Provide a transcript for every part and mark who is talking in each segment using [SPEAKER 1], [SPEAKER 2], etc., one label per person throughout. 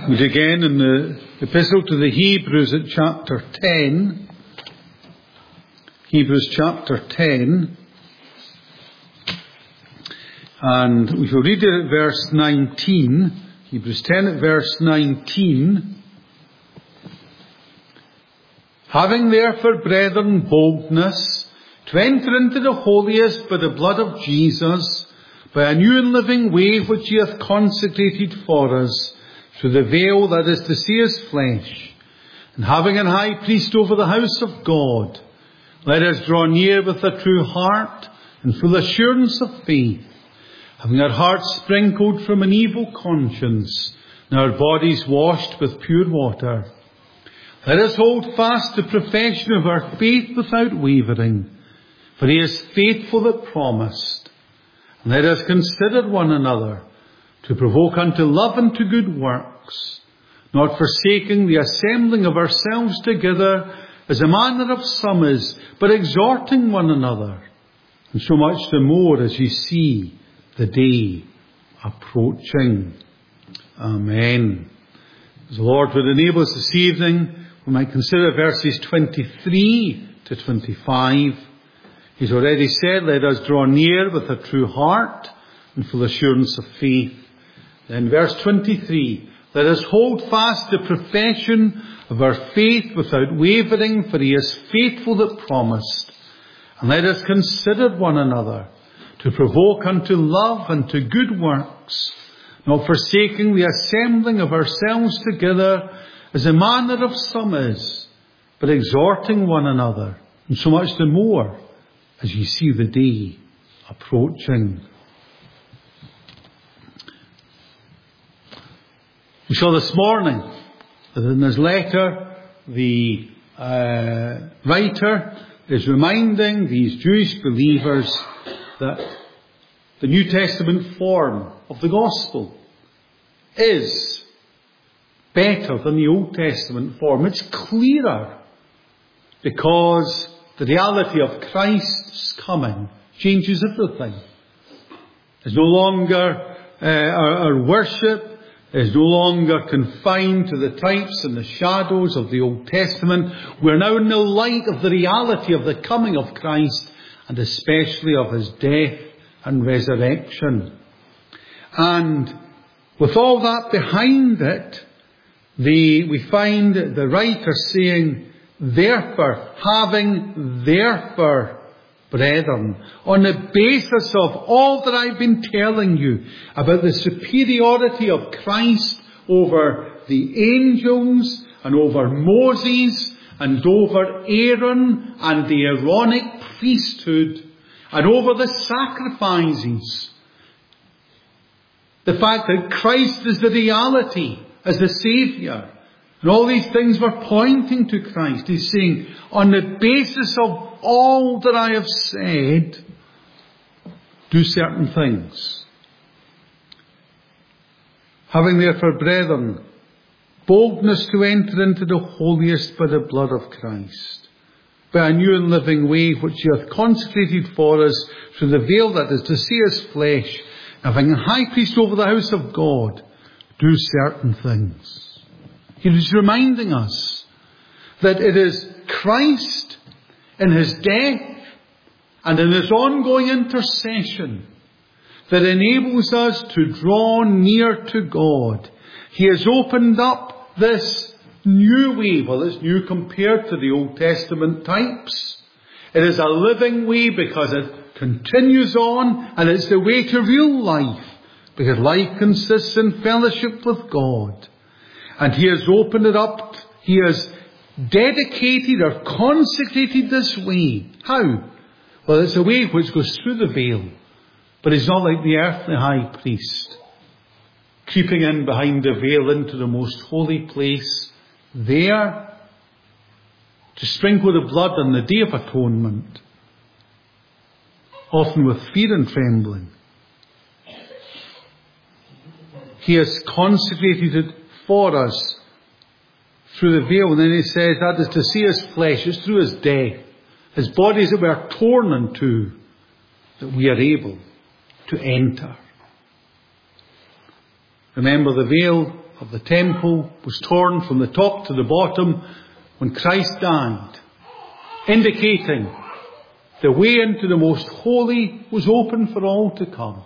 [SPEAKER 1] Read again in the Epistle to the Hebrews at chapter 10. Hebrews chapter 10. And we shall read it at verse 19. Hebrews 10 at verse 19. Having therefore, brethren, boldness to enter into the holiest by the blood of Jesus, by a new and living way which he hath consecrated for us, through the veil that is to see his flesh, and having an high priest over the house of God, let us draw near with a true heart and full assurance of faith, having our hearts sprinkled from an evil conscience, and our bodies washed with pure water. Let us hold fast the profession of our faith without wavering, for he is faithful that promised. And let us consider one another, to provoke unto love and to good works, not forsaking the assembling of ourselves together, as a manner of some is, but exhorting one another, and so much the more as ye see the day approaching. Amen. As the Lord would enable us this evening, we might consider verses 23 to 25. He's already said, let us draw near with a true heart and full assurance of faith. Then verse 23, let us hold fast the profession of our faith without wavering, for he is faithful that promised. And let us consider one another, to provoke unto love and to good works, not forsaking the assembling of ourselves together, as a manner of some is, but exhorting one another, and so much the more as ye see the day approaching. We saw this morning that in his letter, the writer is reminding these Jewish believers that the New Testament form of the gospel is better than the Old Testament form. It's clearer because the reality of Christ's coming changes everything. It's no longer our worship is no longer confined to the types and the shadows of the Old Testament. We're now in the light of the reality of the coming of Christ, and especially of his death and resurrection. And with all that behind it, we find the writer saying, therefore, having therefore, brethren, on the basis of all that I've been telling you about the superiority of Christ over the angels and over Moses and over Aaron and the Aaronic priesthood and over the sacrifices, the fact that Christ is the reality as the Saviour, and all these things were pointing to Christ. He's saying, on the basis of all that I have said, do certain things. Having therefore, brethren, boldness to enter into the holiest by the blood of Christ, by a new and living way which he hath consecrated for us through the veil that is to see his flesh, having a high priest over the house of God, do certain things. He is reminding us that it is Christ in his death and in his ongoing intercession that enables us to draw near to God. He has opened up this new way. Well, it's new compared to the Old Testament types. It is a living way because it continues on, and it's the way to real life, because life consists in fellowship with God. And he has opened it up. He has dedicated or consecrated this way. How? Well, it's a way which goes through the veil. But he's not like the earthly high priest, creeping in behind the veil into the most holy place, there to sprinkle the blood on the Day of Atonement, often with fear and trembling. He has consecrated it for us through the veil. And then he says that is to see his flesh. It's through his death, his bodies that were torn in two, that we are able to enter. Remember, the veil of the temple was torn from the top to the bottom when Christ died, indicating the way into the most holy was open for all to come.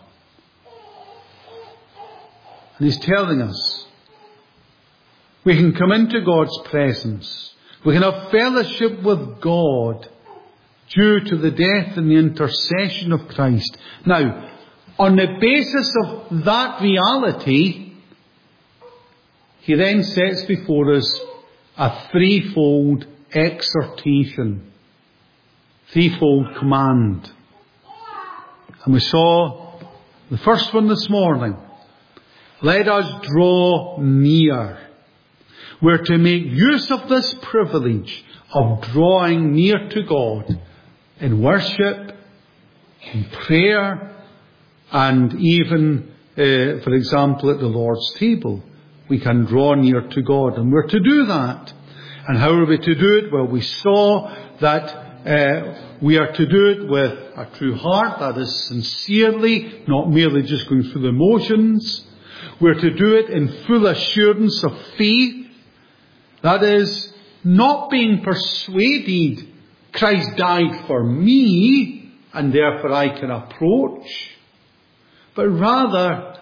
[SPEAKER 1] And he's telling us we can come into God's presence. We can have fellowship with God due to the death and the intercession of Christ. Now, on the basis of that reality, he then sets before us a threefold exhortation, threefold command. And we saw the first one this morning. Let us draw near. We're to make use of this privilege of drawing near to God in worship, in prayer, and even, for example, at the Lord's table. We can draw near to God, and we're to do that. And how are we to do it? Well, we saw that we are to do it with a true heart, that is sincerely, not merely just going through the motions. We're to do it in full assurance of faith. That is, not being persuaded Christ died for me and therefore I can approach, but rather,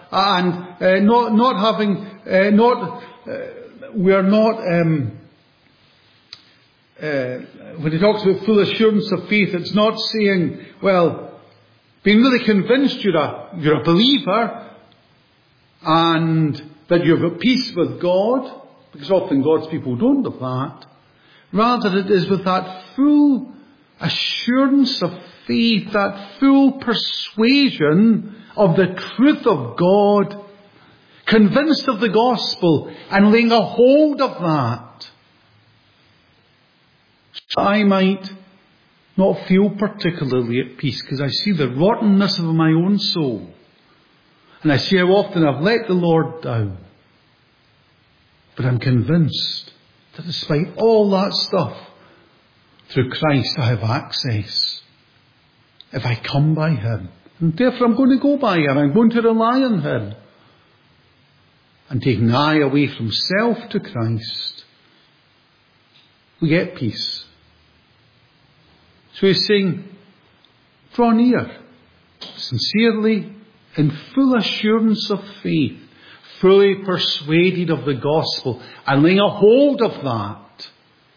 [SPEAKER 1] when he talks about full assurance of faith, it's not saying, well, being really convinced you're a believer and that you're at peace with God, because often God's people don't have that. Rather, it is with that full assurance of faith, that full persuasion of the truth of God, convinced of the gospel, and laying a hold of that, so I might not feel particularly at peace, because I see the rottenness of my own soul. And I see how often I've let the Lord down. But I'm convinced that despite all that stuff, through Christ I have access. If I come by Him. And therefore I'm going to go by Him. I'm going to rely on Him. And taking the eye away from self to Christ, we get peace. So he's saying, draw near, sincerely, in full assurance of faith, fully persuaded of the gospel, and laying a hold of that.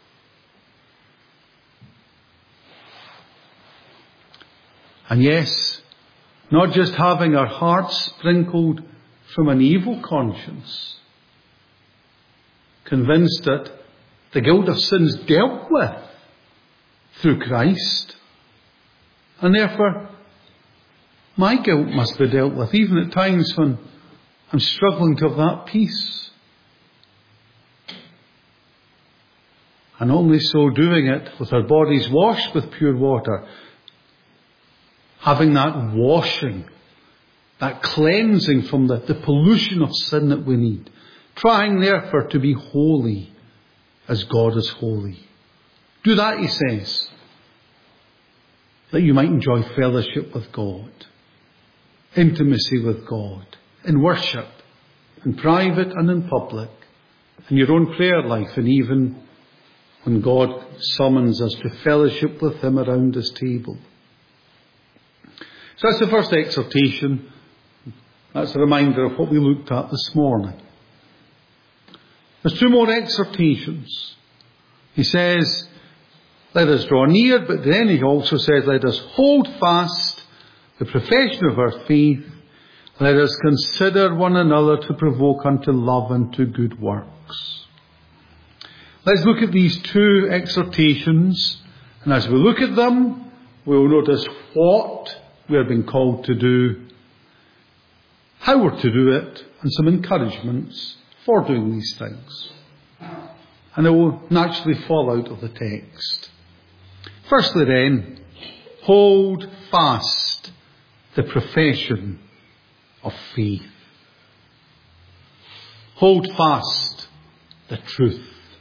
[SPEAKER 1] And yes, not just having our hearts sprinkled from an evil conscience, convinced that the guilt of sin is dealt with through Christ, and therefore my guilt must be dealt with, even at times when I'm struggling to have that peace. And only so doing it with our bodies washed with pure water, having that washing, that cleansing from the pollution of sin that we need. Trying therefore to be holy as God is holy. Do that, he says, that you might enjoy fellowship with God, intimacy with God, in worship, in private and in public, in your own prayer life, and even when God summons us to fellowship with Him around His table. So that's the first exhortation. That's a reminder of what we looked at this morning. There's two more exhortations. He says, let us draw near, but then he also says, let us hold fast the profession of our faith. Let us consider one another to provoke unto love and to good works. Let's look at these two exhortations, and as we look at them, we will notice what we are being called to do, how we're to do it, and some encouragements for doing these things. And it will naturally fall out of the text. Firstly then, hold fast the profession of faith. Hold fast the truth.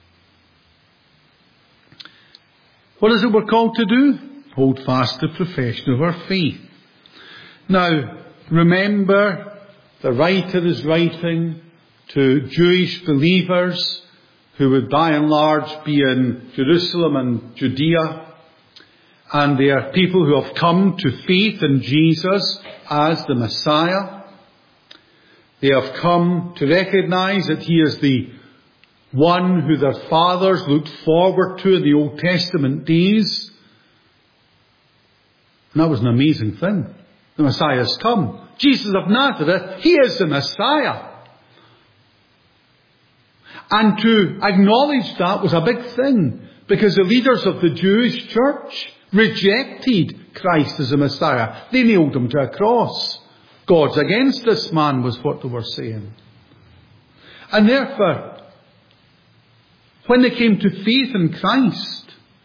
[SPEAKER 1] What is it we're called to do? Hold fast the profession of our faith. Now, remember, the writer is writing to Jewish believers who would by and large be in Jerusalem and Judea. And they are people who have come to faith in Jesus as the Messiah. They have come to recognize that He is the one who their fathers looked forward to in the Old Testament days. And that was an amazing thing. The Messiah has come. Jesus of Nazareth, He is the Messiah. And to acknowledge that was a big thing, because the leaders of the Jewish church rejected Christ as the Messiah. They nailed Him to a cross. God's against this man was what they were saying. And therefore, when they came to faith in Christ,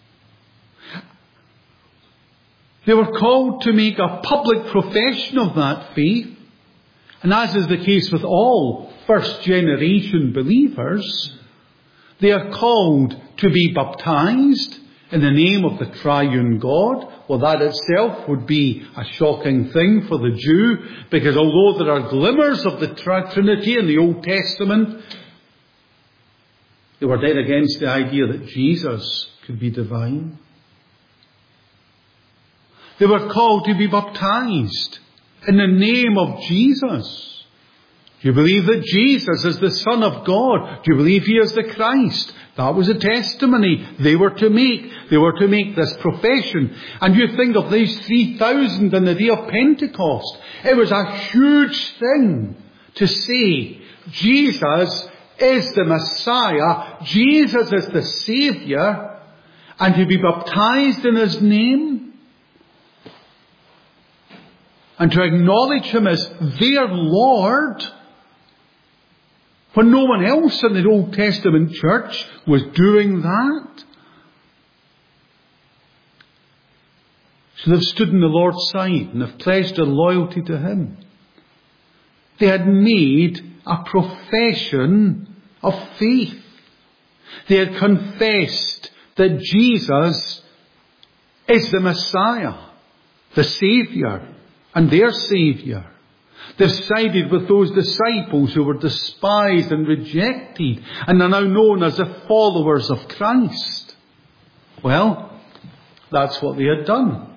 [SPEAKER 1] they were called to make a public profession of that faith. And as is the case with all first generation believers, they are called to be baptized in the name of the triune God. Well, that itself would be a shocking thing for the Jew, because although there are glimmers of the Trinity in the Old Testament, they were dead against the idea that Jesus could be divine. They were called to be baptized in the name of Jesus. Do you believe that Jesus is the Son of God? Do you believe He is the Christ? That was a testimony they were to make. They were to make this profession. And you think of these 3,000 on the day of Pentecost. It was a huge thing to say, Jesus is the Messiah. Jesus is the Saviour. And to be baptized in His name. And to acknowledge Him as their Lord, when no one else in the Old Testament church was doing that. So they've stood on the Lord's side and have pledged their loyalty to Him. They had made a profession of faith. They had confessed that Jesus is the Messiah, the Saviour, and their Saviour. They've sided with those disciples who were despised and rejected and are now known as the followers of Christ. Well, that's what they had done.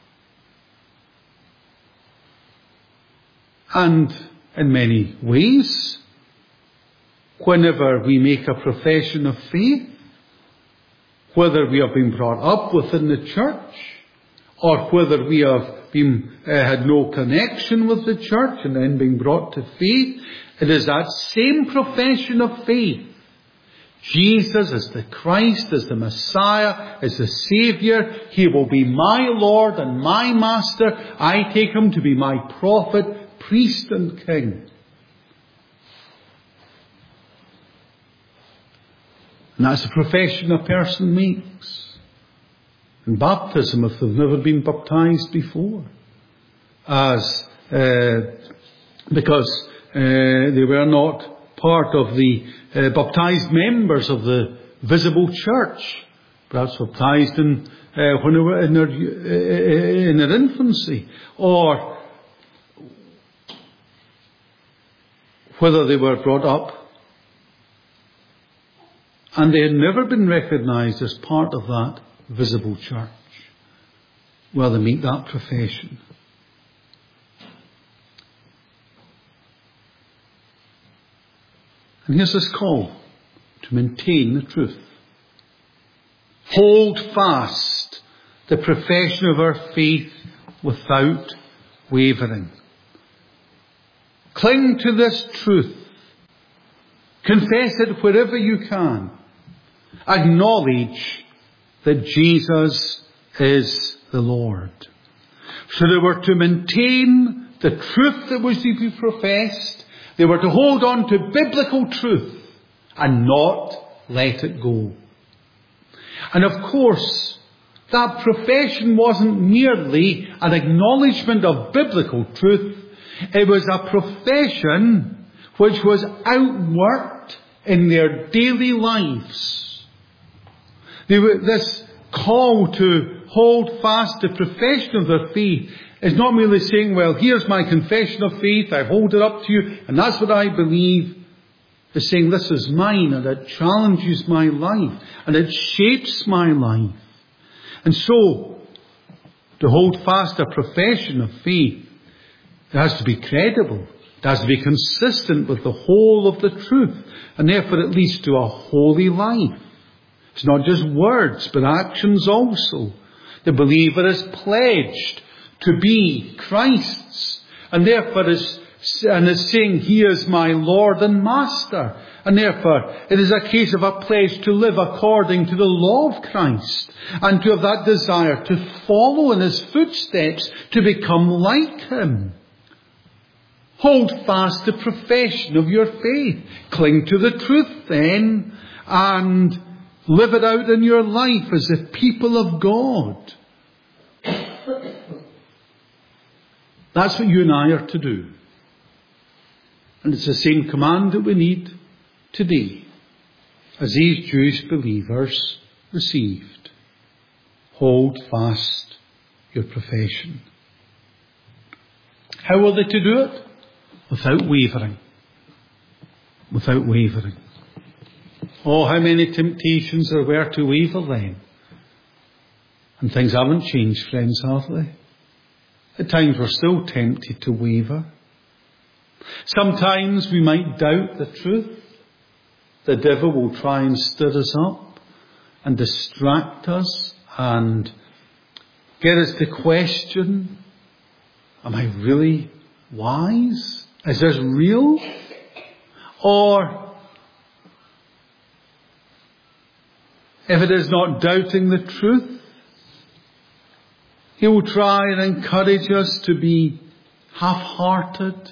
[SPEAKER 1] And in many ways, whenever we make a profession of faith, whether we have been brought up within the church or whether we have had no connection with the church and then being brought to faith, it is that same profession of faith. Jesus is the Christ, is the Messiah, is the Saviour. He will be my Lord and my Master. I take Him to be my prophet, priest and king. And that's the profession a person makes. In baptism, if they've never been baptized before, because they were not part of the baptized members of the visible church, perhaps baptized when they were in their infancy, or whether they were brought up and they had never been recognized as part of that visible church. Well, they make that profession. And here's this call to maintain the truth. Hold fast the profession of our faith without wavering. Cling to this truth. Confess it wherever you can. Acknowledge that Jesus is the Lord. So they were to maintain the truth that was to be professed. They were to hold on to biblical truth and not let it go. And of course, that profession wasn't merely an acknowledgement of biblical truth. It was a profession which was outworked in their daily lives. This call to hold fast the profession of their faith is not merely saying, well, here's my confession of faith, I hold it up to you, and that's what I believe. is saying this is mine, and it challenges my life and it shapes my life. And so, to hold fast a profession of faith, it has to be credible. It has to be consistent with the whole of the truth, and therefore it leads to a holy life. It's not just words, but actions also. The believer is pledged to be Christ's, and therefore is saying, He is my Lord and Master. And therefore, it is a case of a pledge to live according to the law of Christ, and to have that desire to follow in His footsteps, to become like Him. Hold fast the profession of your faith. Cling to the truth then, and live it out in your life as a people of God. That's what you and I are to do. And it's the same command that we need today as these Jewish believers received. Hold fast your profession. How were they to do it? Without wavering. Without wavering. Oh, how many temptations there were to waver then. And things haven't changed, friends, have they? At times we're still tempted to waver. Sometimes we might doubt the truth. The devil will try and stir us up and distract us and get us to question, am I really wise? Is this real? Or if it is not doubting the truth, he will try and encourage us to be half-hearted,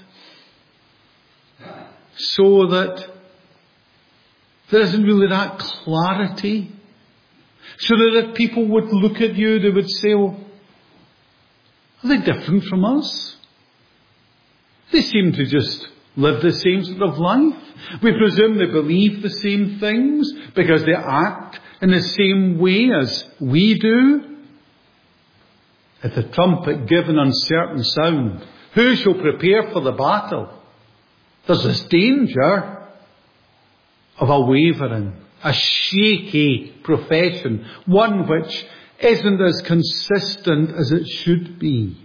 [SPEAKER 1] so that there isn't really that clarity. So that if people would look at you, they would say, well, are they different from us? They seem to just live the same sort of life. We presume they believe the same things because they act in the same way as we do. If the trumpet give an uncertain sound, who shall prepare for the battle? There's this danger of a wavering, a shaky profession, one which isn't as consistent as it should be.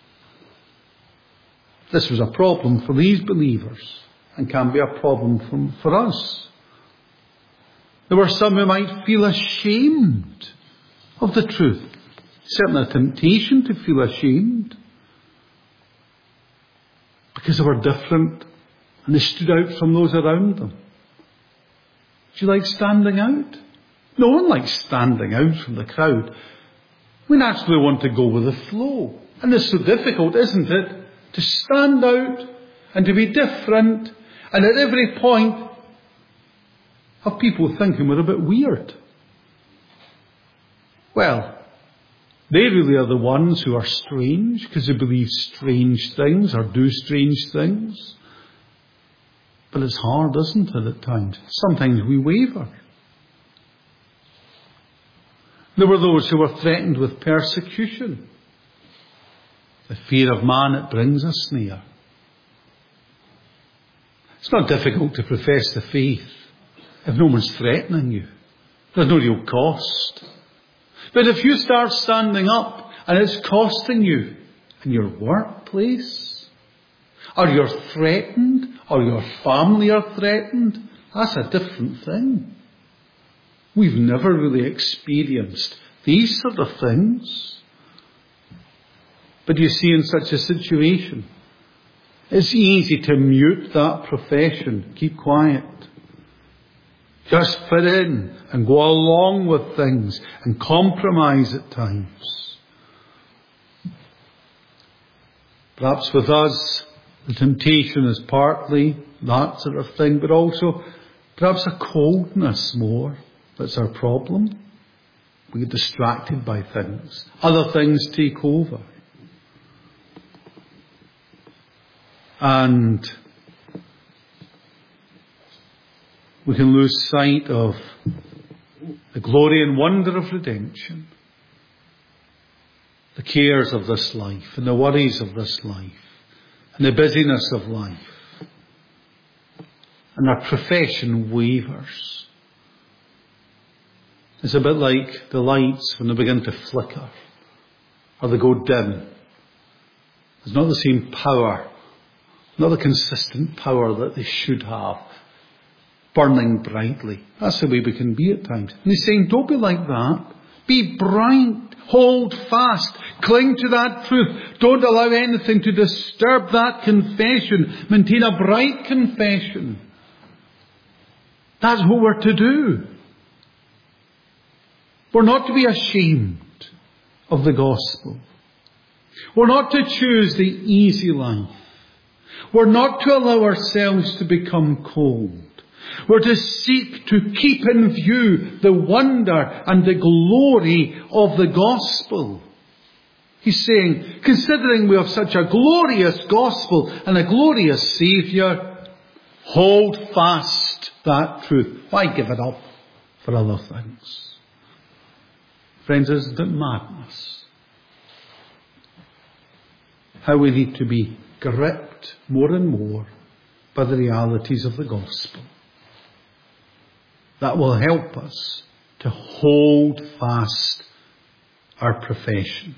[SPEAKER 1] This was a problem for these believers and can be a problem for us. There were some who might feel ashamed of the truth. Certainly a temptation to feel ashamed because they were different and they stood out from those around them. Do you like standing out? No one likes standing out from the crowd. We naturally want to go with the flow. And it's so difficult, isn't it, to stand out and to be different, and at every point have people thinking we're a bit weird. Well, they really are the ones who are strange because they believe strange things or do strange things. But it's hard, isn't it, at times? Sometimes we waver. There were those who were threatened with persecution. The fear of man, it brings a snare. It's not difficult to profess the faith if no one's threatening you. There's no real cost. But if you start standing up and it's costing you in your workplace, or you're threatened, or your family are threatened, that's a different thing. We've never really experienced these sort of things. But you see, in such a situation, it's easy to mute that profession, keep quiet. Just fit in and go along with things and compromise at times. Perhaps with us, the temptation is partly that sort of thing, but also perhaps a coldness more that's our problem. We get distracted by things. Other things take over. And we can lose sight of the glory and wonder of redemption, the cares of this life and the worries of this life and the busyness of life. and our profession wavers. It's a bit like the lights when they begin to flicker or they go dim. There's not the same power, not the consistent power that they should have, burning brightly. That's the way we can be at times. And he's saying, don't be like that. Be bright. Hold fast. Cling to that truth. Don't allow anything to disturb that confession. Maintain a bright confession. That's what we're to do. We're not to be ashamed of the gospel. We're not to choose the easy life. We're not to allow ourselves to become cold. We're to seek to keep in view the wonder and the glory of the gospel. He's saying, considering we have such a glorious gospel and a glorious Saviour, hold fast that truth. Why give it up for other things? Friends, isn't it madness? How we need to be gripped more and more by the realities of the gospel. That will help us to hold fast our profession.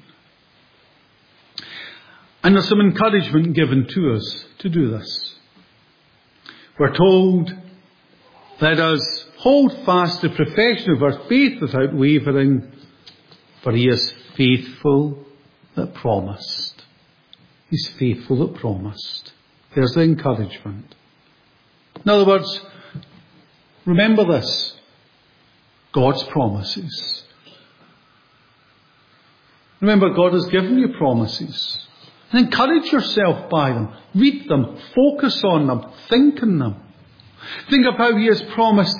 [SPEAKER 1] And there's some encouragement given to us to do this. We're told, let us hold fast the profession of our faith without wavering, for he is faithful that promised. He's faithful that promised. There's the encouragement. In other words, remember this. God's promises. Remember, God has given you promises. And encourage yourself by them. Read them. Focus on them. Think on them. Think of how he has promised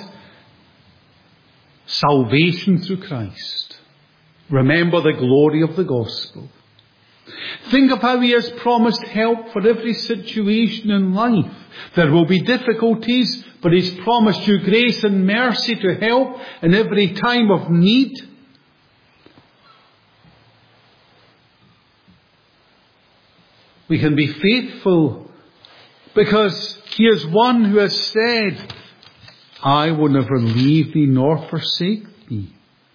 [SPEAKER 1] salvation through Christ. Remember the glory of the gospel. Think of how he has promised help for every situation in life. There will be difficulties, but he's promised you grace and mercy to help in every time of need. We can be faithful because he is one who has said, I will never leave thee nor forsake thee.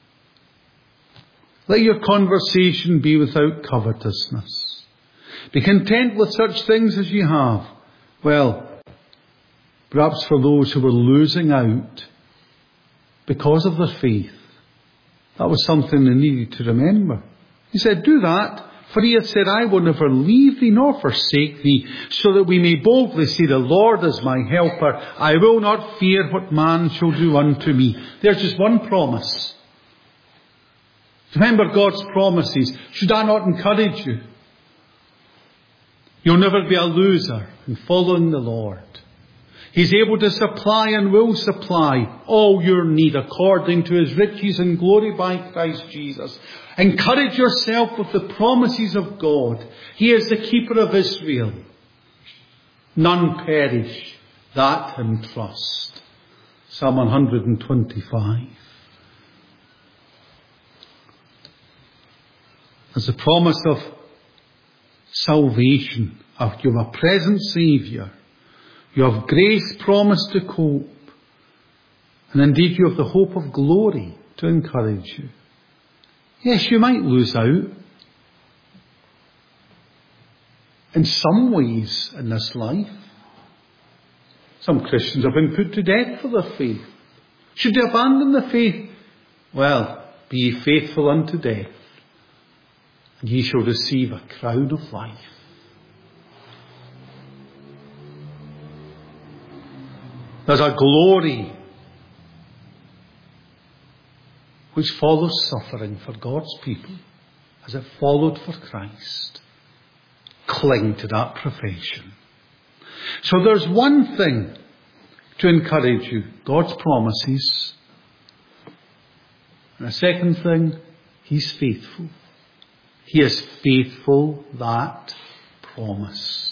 [SPEAKER 1] Let your conversation be without covetousness. Be content with such things as you have. Well, perhaps for those who were losing out because of their faith, that was something they needed to remember. He said, do that, for he hath said, I will never leave thee nor forsake thee, so that we may boldly say, the Lord is my helper. I will not fear what man shall do unto me. There's just one promise. Remember God's promises. Should I not encourage you? You'll never be a loser in following the Lord. He's able to supply and will supply all your need according to his riches and glory by Christ Jesus. Encourage yourself with the promises of God. He is the keeper of Israel. None perish that him trust. Psalm 125. There's a promise of salvation. You have a present Saviour. You have grace promised to cope. And indeed you have the hope of glory to encourage you. Yes, you might lose out in some ways in this life. Some Christians have been put to death for their faith. Should they abandon the faith? Well, be ye faithful unto death, and ye shall receive a crown of life. There's a glory which follows suffering for God's people as it followed for Christ. Cling to that profession. So there's one thing to encourage you, God's promises. And a second thing, he's faithful. He is faithful that promised.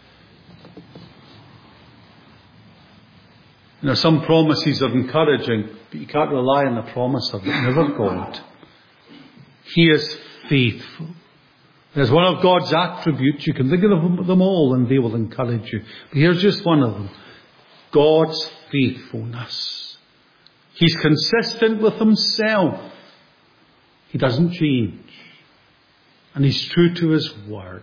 [SPEAKER 1] You know, some promises are encouraging, but you can't rely on the promise of it. Never God. He is faithful. There's one of God's attributes. You can think of them all and they will encourage you. But here's just one of them. God's faithfulness. He's consistent with himself. He doesn't change. And he's true to his word.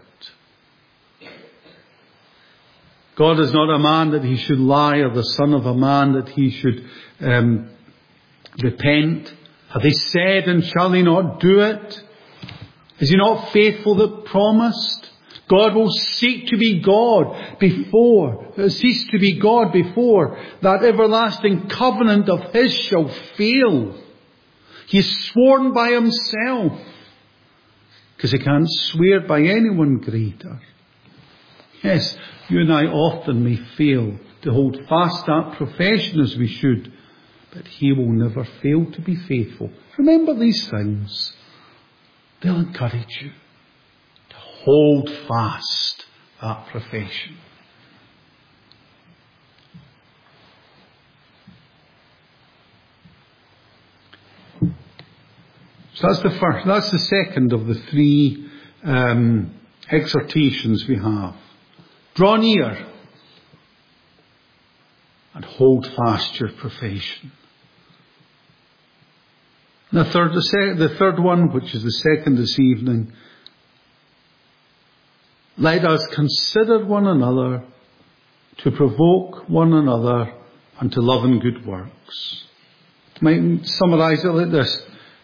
[SPEAKER 1] God is not a man that he should lie, or the son of a man that he should repent. Have he said, and shall he not do it? Is he not faithful that promised? God will cease to be God before that everlasting covenant of his shall fail. He has sworn by himself, because he can't swear by anyone greater. Yes, you and I often may fail to hold fast that profession as we should, but he will never fail to be faithful. Remember these things. They'll encourage you to hold fast that profession. So that's the second of the three exhortations we have. Draw near and hold fast your profession. The third one, which is the second this evening, let us consider one another to provoke one another unto love and good works. I might summarize it like this.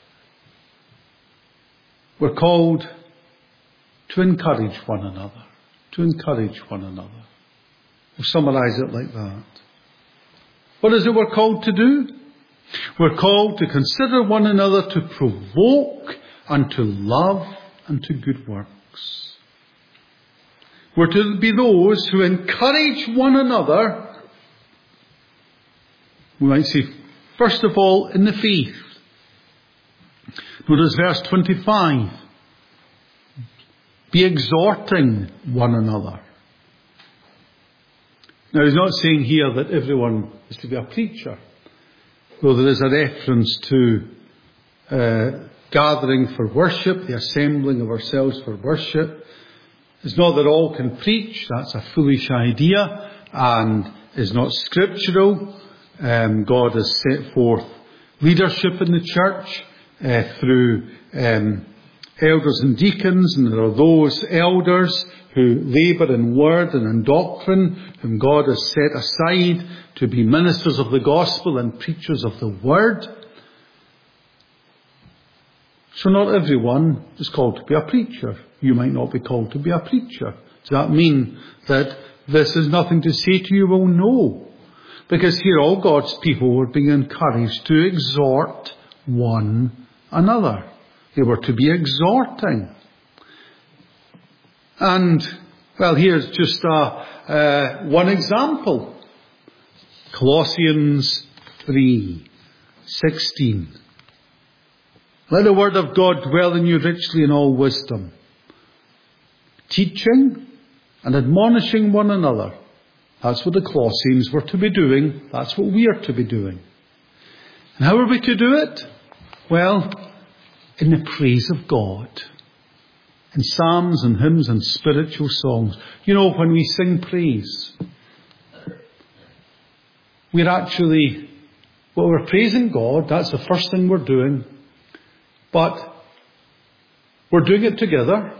[SPEAKER 1] We're called to encourage one another. To encourage one another. We'll summarize it like that. What is it we're called to do? We're called to consider one another to provoke unto love and to good works. We're to be those who encourage one another. We might say, first of all, in the faith. Notice verse 25. Be exhorting one another. Now, he's not saying here that everyone is to be a preacher, though there is a reference to gathering for worship, the assembling of ourselves for worship. It's not that all can preach. That's a foolish idea and is not scriptural. God has set forth leadership in the church through elders and deacons, and there are those elders who labour in word and in doctrine, whom God has set aside to be ministers of the gospel and preachers of the word. So not everyone is called to be a preacher. You might not be called to be a preacher. Does that mean that this is nothing to say to you? Well, no. Because here all God's people were being encouraged to exhort one another. They were to be exhorting. And, well, here's just one example. Colossians 3:16. Let the word of God dwell in you richly in all wisdom, teaching and admonishing one another. That's what the Colossians were to be doing. That's what we are to be doing. And how are we to do it? Well, in the praise of God. In psalms and hymns and spiritual songs. You know, when we sing praise, we're praising God. That's the first thing we're doing. But we're doing it together.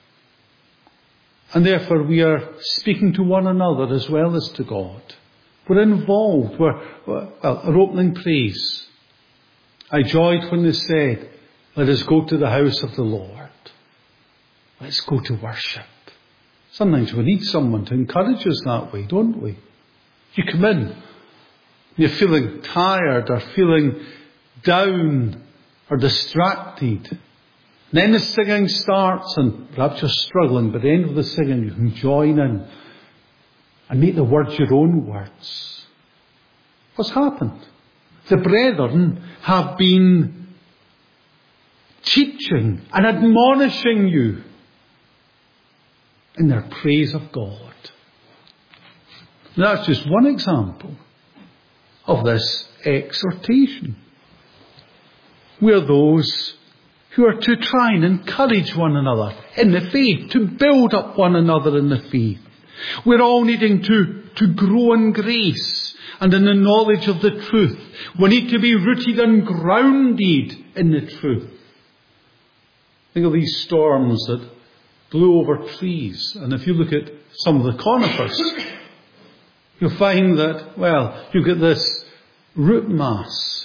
[SPEAKER 1] And therefore we are speaking to one another as well as to God. We're involved. Our opening praise. I joyed when they said, let us go to the house of the Lord. Let's go to worship. Sometimes we need someone to encourage us that way, don't we? You come in, you're feeling tired or feeling down or distracted. And then the singing starts and perhaps you're struggling, but at the end of the singing you can join in and make the words your own words. What's happened? The brethren have been teaching and admonishing you in their praise of God. That's just one example of this exhortation. We are those who are to try and encourage one another in the faith, to build up one another in the faith, We're all needing to grow in grace and in the knowledge of the truth. We need to be rooted and grounded in the truth. Think of these storms that blew over trees. And if you look at some of the conifers, you'll find that, well, you get this root mass.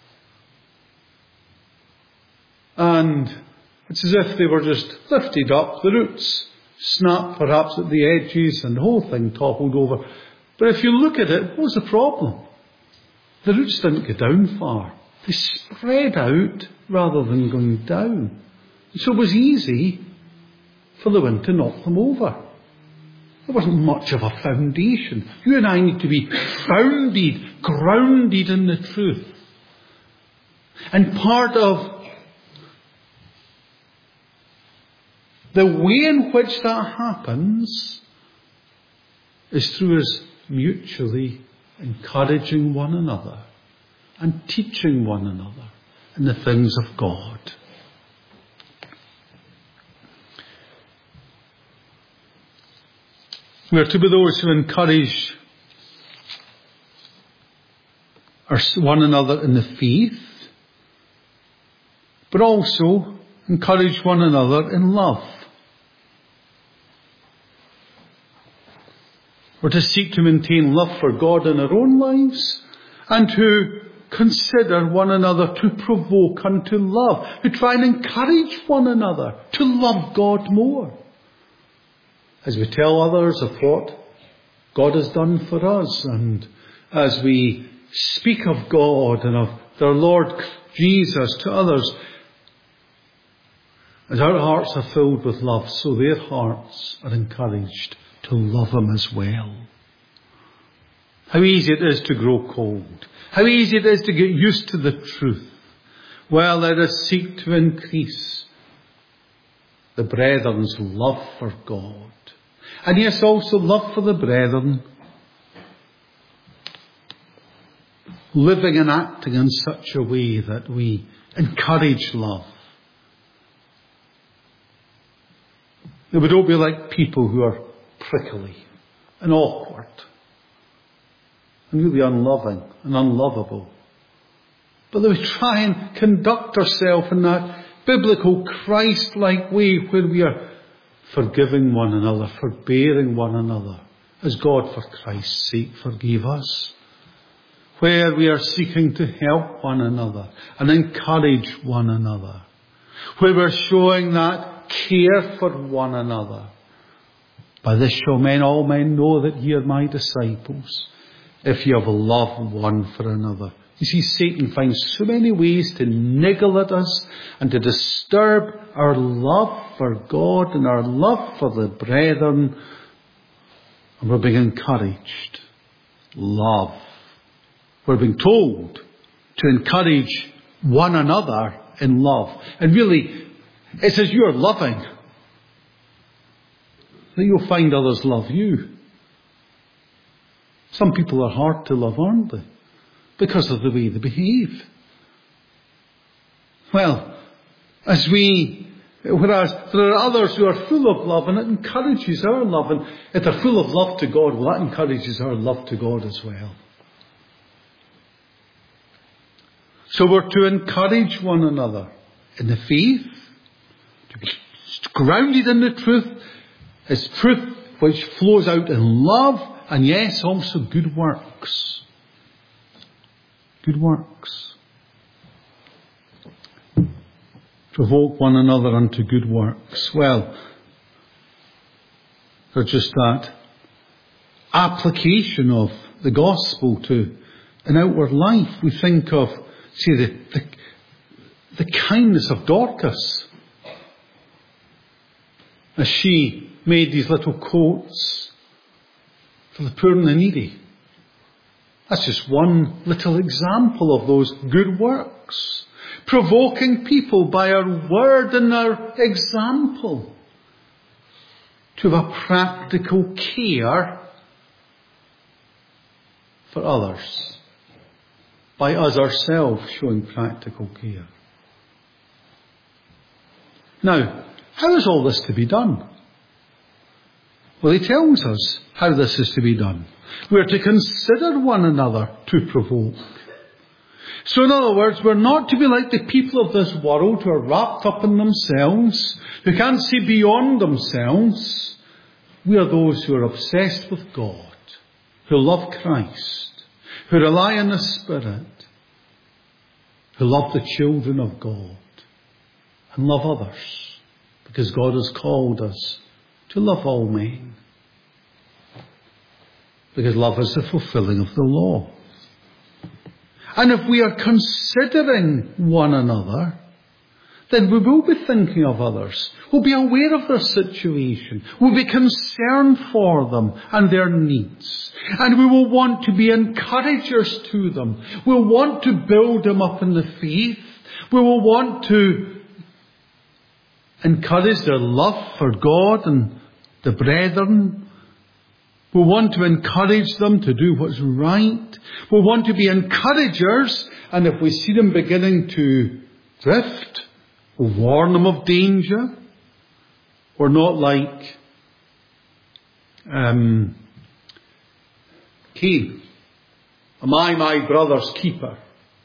[SPEAKER 1] And it's as if they were just lifted up, the roots snapped perhaps at the edges and the whole thing toppled over. But if you look at it, what was the problem? The roots didn't go down far. They spread out rather than going down. So it was easy for the wind to knock them over. There wasn't much of a foundation. You and I need to be founded, grounded in the truth. And part of the way in which that happens is through us mutually encouraging one another and teaching one another in the things of God. We are to be those who encourage one another in the faith, but also encourage one another in love. We're to seek to maintain love for God in our own lives and to consider one another to provoke unto love, to try and encourage one another to love God more. As we tell others of what God has done for us, and as we speak of God and of their Lord Jesus to others, as our hearts are filled with love, so their hearts are encouraged to love Him as well. How easy it is to grow cold. How easy it is to get used to the truth. Well, let us seek to increase the brethren's love for God. And yes, also love for the brethren. Living and acting in such a way that we encourage love. That we don't be like people who are prickly and awkward and really unloving and unlovable. But that we try and conduct ourselves in that biblical Christ-like way where we are forgiving one another, forbearing one another, as God for Christ's sake forgave us. Where we are seeking to help one another and encourage one another. Where we're showing that care for one another. By this shall all men know that ye are my disciples, if ye have love one for another. You see, Satan finds so many ways to niggle at us and to disturb our love for God and our love for the brethren. And we're being encouraged. Love. We're being told to encourage one another in love. And really, it's as you're loving that you'll find others love you. Some people are hard to love, aren't they? Because of the way they behave. Well, whereas there are others who are full of love, and it encourages our love. And if they're full of love to God, well, that encourages our love to God as well. So we're to encourage one another in the faith, to be grounded in the truth, as truth which flows out in love, and yes, also good works. Good works. Provoke one another unto good works. Well, they're just that application of the gospel to an outward life. We think of, the kindness of Dorcas as she made these little coats for the poor and the needy. That's just one little example of those good works. Provoking people by our word and our example to have a practical care for others. By us ourselves showing practical care. Now, how is all this to be done? Well, he tells us how this is to be done. We're to consider one another to provoke. So in other words, we're not to be like the people of this world who are wrapped up in themselves, who can't see beyond themselves. We are those who are obsessed with God, who love Christ, who rely on the Spirit, who love the children of God and love others, because God has called us to love all men. Because love is the fulfilling of the law. And if we are considering one another, then we will be thinking of others. We'll be aware of their situation. We'll be concerned for them and their needs. And we will want to be encouragers to them. We'll want to build them up in the faith. We will want to encourage their love for God and the brethren. We want to encourage them to do what's right. We want to be encouragers, and if we see them beginning to drift, we'll warn them of danger. We're not like Cain. Am I my brother's keeper?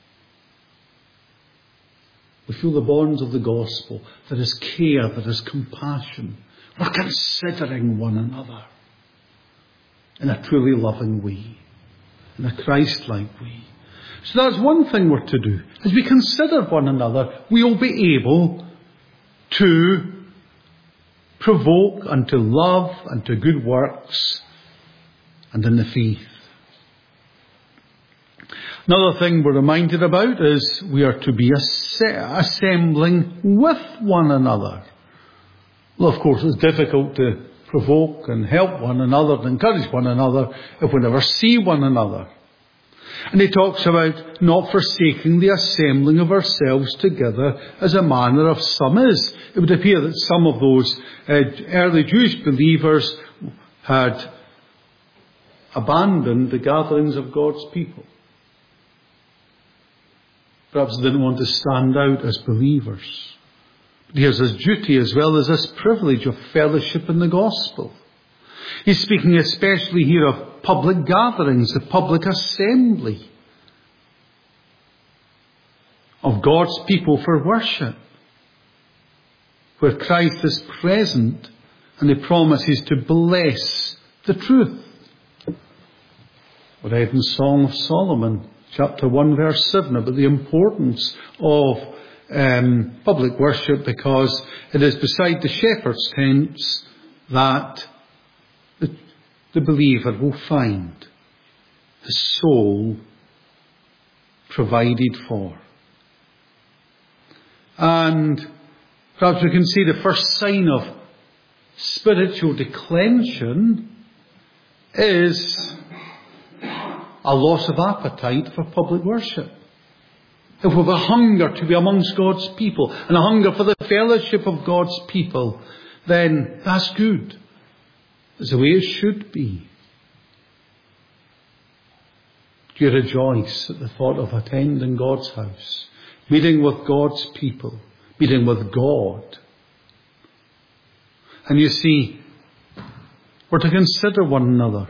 [SPEAKER 1] We feel the bonds of the gospel. There is care, there is compassion. We're considering one another in a truly loving way, in a Christ-like way. So that's one thing we're to do. As we consider one another, we'll be able to provoke unto love and to good works and in the faith. Another thing we're reminded about is we are to be assembling with one another. Well, of course, it's difficult to provoke and help one another and encourage one another if we never see one another. And he talks about not forsaking the assembling of ourselves together as a manner of some is. It would appear that some of those early Jewish believers had abandoned the gatherings of God's people. Perhaps they didn't want to stand out as believers. Here's his duty as well as his privilege of fellowship in the gospel. He's speaking especially here of public gatherings, the public assembly of God's people for worship, where Christ is present and he promises to bless the truth. We read in Song of Solomon, chapter 1, verse 7, about the importance of public worship, because it is beside the shepherd's tents that the believer will find his soul provided for. And perhaps we can see the first sign of spiritual declension is a loss of appetite for public worship. If we have a hunger to be amongst God's people and a hunger for the fellowship of God's people, then that's good. It's the way it should be. Do you rejoice at the thought of attending God's house, meeting with God's people, meeting with God? And you see, we're to consider one another.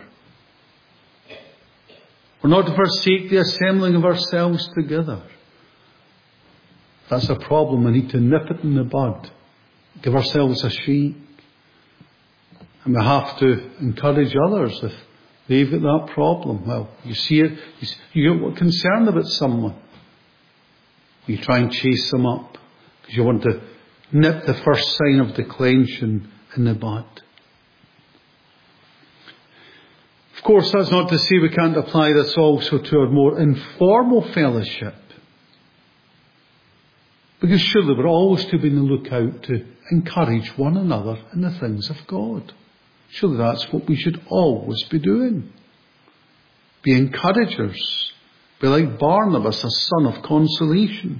[SPEAKER 1] We're not to forsake the assembling of ourselves together. That's a problem. We need to nip it in the bud. Give ourselves a shake. And we have to encourage others if they've got that problem. Well, you see it, you get concerned about someone. You try and chase them up because you want to nip the first sign of declension in the bud. Of course, that's not to say we can't apply this also to our more informal fellowship. Because surely we're always to be on the lookout to encourage one another in the things of God. Surely that's what we should always be doing. Be encouragers. Be like Barnabas, a son of consolation.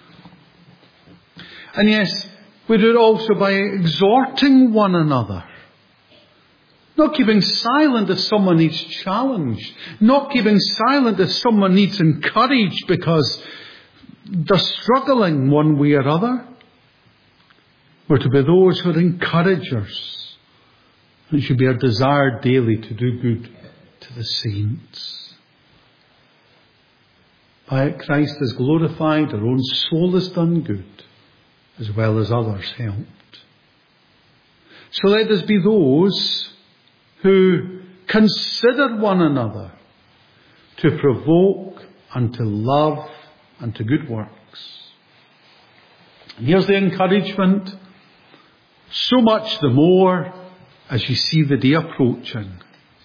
[SPEAKER 1] And yes, we do it also by exhorting one another. Not keeping silent if someone needs challenged. Not keeping silent if someone needs encouraged because they're struggling one way or other. We're to be those who are encouragers It should be our desire daily to do good to the saints. By it Christ is glorified, our own soul is done good, as well as others helped. So let us be those who consider one another to provoke unto love and to good works. And here's the encouragement. So much the more as you see the day approaching.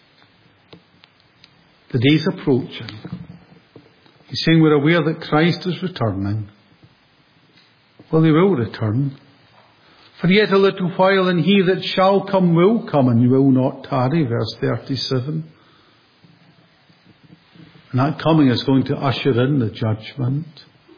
[SPEAKER 1] The day's approaching. He's saying we're aware that Christ is returning. Well, he will return. For yet a little while, and he that shall come will come, and will not tarry, verse 37. And that coming is going to usher in the judgment.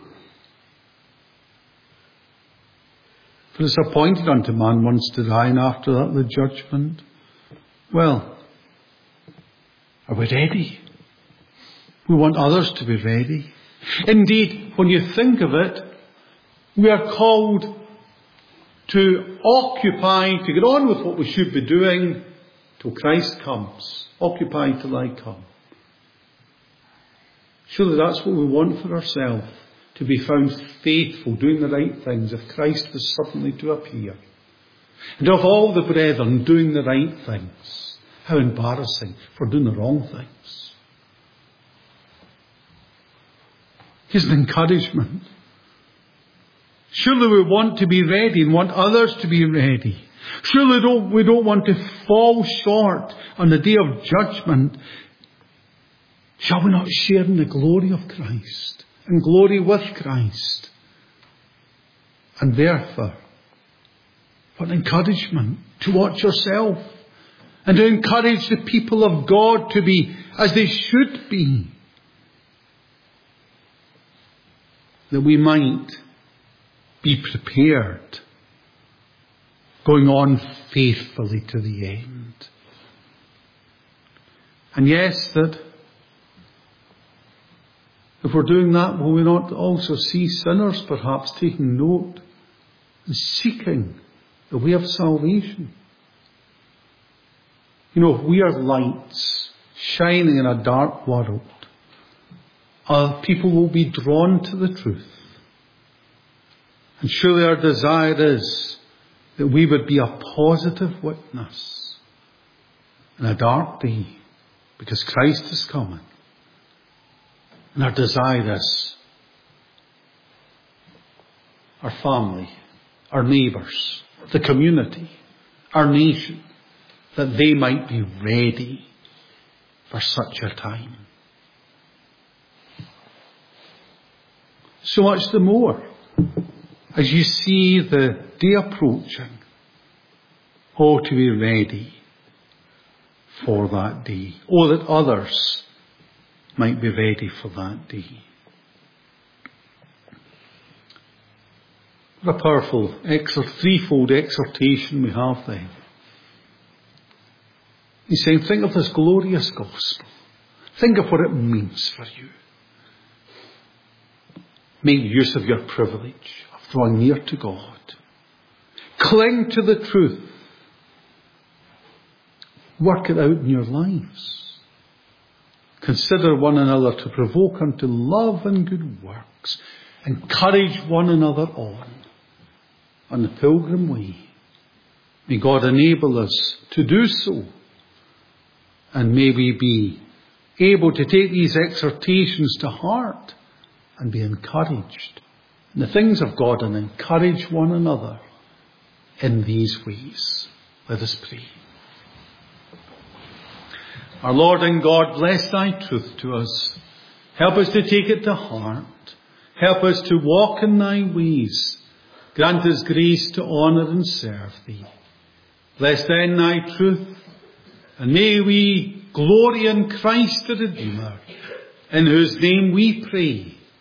[SPEAKER 1] For it's appointed unto man once to die, and after that the judgment. Well, are we ready? We want others to be ready. Indeed, when you think of it, we are called to occupy, to get on with what we should be doing till Christ comes. Occupy till I come. Surely that's what we want for ourselves, to be found faithful, doing the right things, if Christ was suddenly to appear. And of all the brethren doing the right things, how embarrassing for doing the wrong things. Here's an encouragement. Surely we want to be ready and want others to be ready. Surely we don't want to fall short on the day of judgment. Shall we not share in the glory of Christ and glory with Christ? And therefore, what encouragement to watch yourself and to encourage the people of God to be as they should be, that we might be prepared, going on faithfully to the end. And yes, that if we're doing that, will we not also see sinners perhaps taking note and seeking the way of salvation? You know, if we are lights shining in a dark world, people will be drawn to the truth. And surely our desire is that we would be a positive witness in a dark day, because Christ is coming. And our desire is our family, our neighbours, the community, our nation, that they might be ready for such a time. So much the more as you see the day approaching, to be ready for that day. That others might be ready for that day. What a powerful threefold exhortation we have then. He's saying, think of this glorious gospel. Think of what it means for you. Make use of your privilege of drawing near to God. Cling to the truth. Work it out in your lives. Consider one another to provoke unto love and good works. Encourage one another on the pilgrim way. May God enable us to do so. And may we be able to take these exhortations to heart and be encouraged in the things of God and encourage one another in these ways. Let us pray. Our Lord and God, bless thy truth to us. Help us to take it to heart. Help us to walk in thy ways. Grant us grace to honour and serve thee. Bless then thy truth, and may we glory in Christ the Redeemer, in whose name we pray.